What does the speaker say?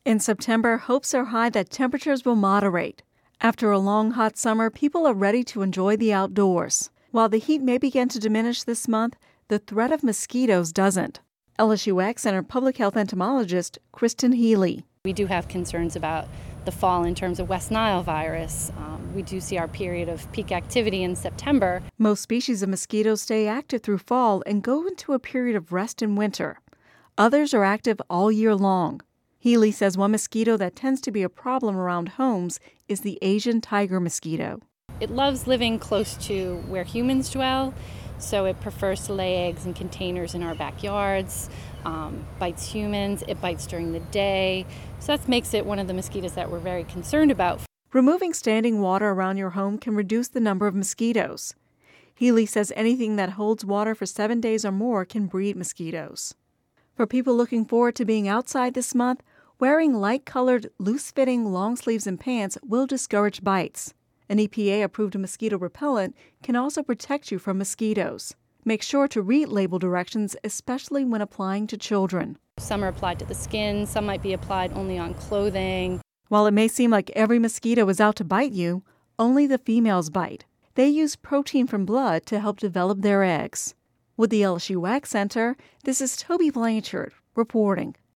In September, hopes are high that temperatures will moderate. After a long, hot summer, people are ready to enjoy the outdoors. While the heat may begin to diminish this month, the threat of mosquitoes doesn't. LSU Ag Center public health entomologist Kristen Healy. We do have concerns about the fall in terms of West Nile virus. We do see our period of peak activity in September. Most species of mosquitoes stay active through fall and go into a period of rest in winter. Others are active all year long. Healy says one mosquito that tends to be a problem around homes is the Asian tiger mosquito. It loves living close to where humans dwell, so it prefers to lay eggs in containers in our backyards, bites humans, it bites during the day. So that makes it one of the mosquitoes that we're very concerned about. Removing standing water around your home can reduce the number of mosquitoes. Healy says anything that holds water for 7 days or more can breed mosquitoes. For people looking forward to being outside this month, wearing light-colored, loose-fitting long sleeves and pants will discourage bites. An EPA-approved mosquito repellent can also protect you from mosquitoes. Make sure to read label directions, especially when applying to children. Some are applied to the skin, some might be applied only on clothing. While it may seem like every mosquito is out to bite you, only the females bite. They use protein from blood to help develop their eggs. With the LSU Ag Center, this is Toby Blanchard reporting.